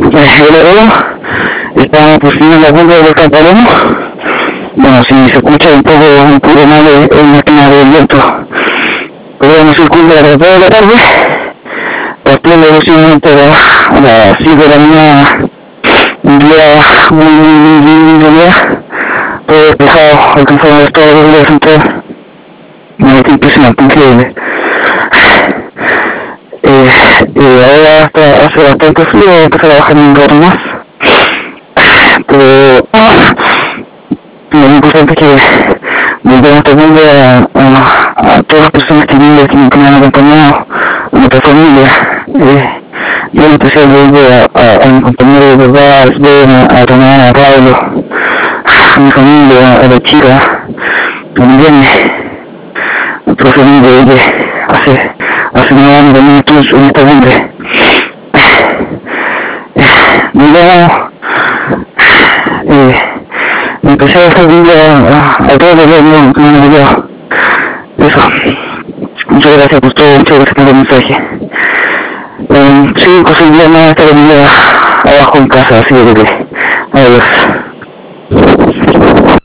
Luego estamos pues en la punta del campamento. Bueno, si se escucha un poco mal el máquina del viento, podemos circular a toda la tarde. Después de aproximadamente a las 5 de la mañana, un día muy lindo día, todo despejado, alcanzamos a ver todo el día central. Es impresionante, increíble. Ahora hace bastante frío, voy a empezar a bajar un rato más. Pero lo importante es que volvemos también a todas las personas que me han acompañado, a nuestra familia. Yo en especial vuelvo a mi compañero de verdad, a Román, a Pablo, a mi familia, a la chica, también al profe de hace 9 años también estuve en esta cumbre. Digamos, empecé a dejar a todos los días que me han ayudado. Eso. Muchas gracias por todo, muchas gracias por el mensaje. 5 o 6 días más estaré abajo en casa, así que adiós.